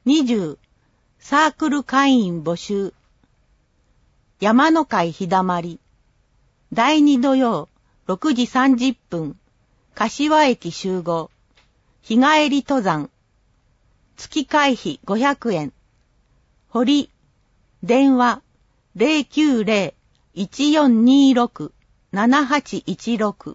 20、サークル会員募集。山の会日だまり。第2土曜、6時30分。柏駅集合。日帰り登山。月会費500円。堀。電話。090-1426-7816。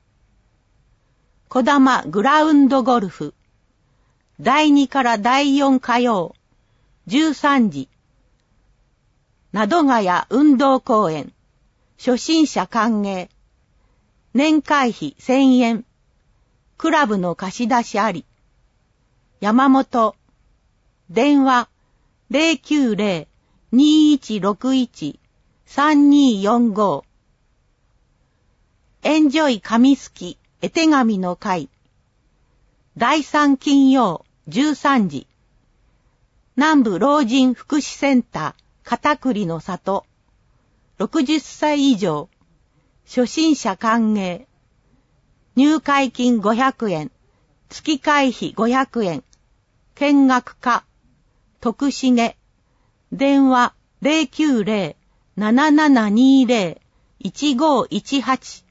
小玉グラウンドゴルフ。第2から第4火曜。13時。窓ヶ谷運動公園。初心者歓迎。年会費1000円。クラブの貸し出しあり。山本。電話。090-2161-3245。エンジョイ紙すき絵手紙の会。第3金曜13時。南部老人福祉センター片栗の里。60歳以上。初心者歓迎。入会金500円。月会費500円。見学課。徳重。電話090-7720-1518。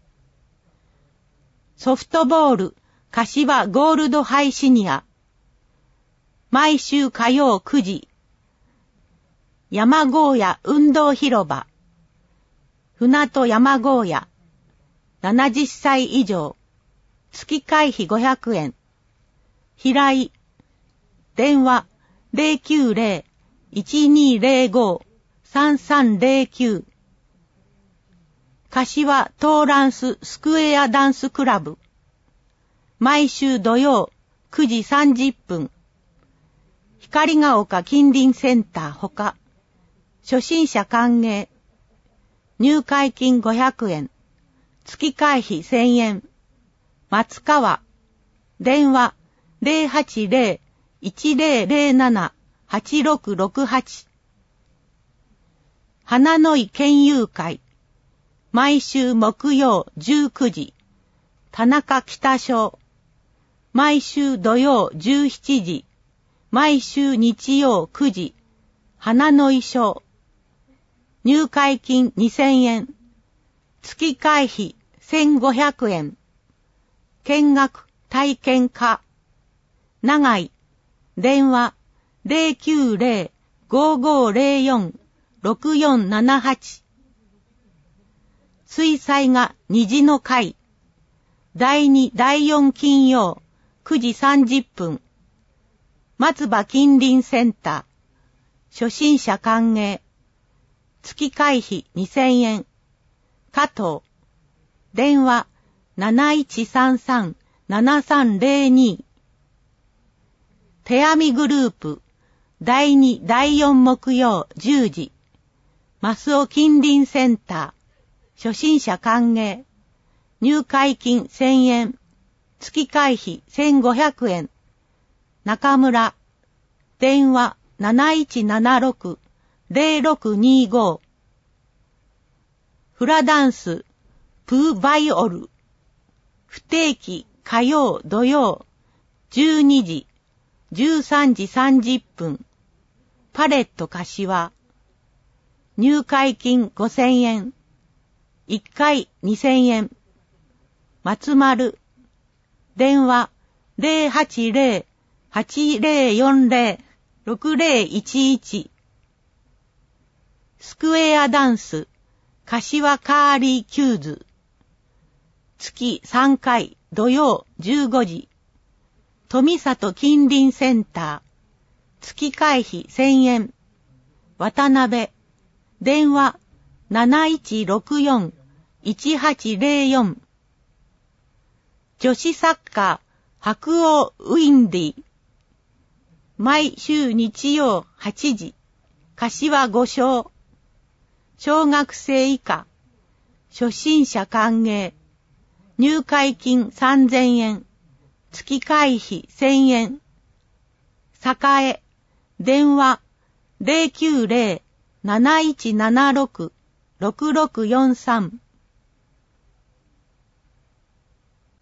ソフトボール柏ゴールドハイシニア。毎週火曜9時。山郷屋運動広場。船戸山郷屋。70歳以上。月会費500円。平井。電話090-1205-3309。柏トーランススクエアダンスクラブ。毎週土曜9時30分。光が丘近隣センターほか。初心者歓迎。入会金500円。月会費1000円。松川。電話080-1007-8668。花の井県友会。毎週木曜19時。田中北小。毎週土曜17時。毎週日曜9時。花の井小。入会金2000円。月会費1500円。見学体験課。長井。電話090-5504-6478。水彩画虹の会。第2第4金曜9時30分。松葉近隣センター。初心者歓迎。月会費2000円。加藤。電話7133-7302。手編みグループ。第2第4木曜10時。増尾近隣センター。初心者歓迎。入会金1000円。月会費1500円。中村。電話7176-0625。フラダンス。プーバイオル。不定期火曜土曜。12時。13時30分。パレット柏。入会金5000円。1回2000円。松丸。電話080-8040-6011。スクエアダンス。柏カーリーキューズ。月3回土曜15時。富里近隣センター。月会費1000円。渡辺。電話7164-1804。女子サッカー白鸚ウィンディ。毎週日曜8時。柏5小。小学生以下。初心者歓迎。入会金3000円。月会費1000円。栄。電話090-7176-6643。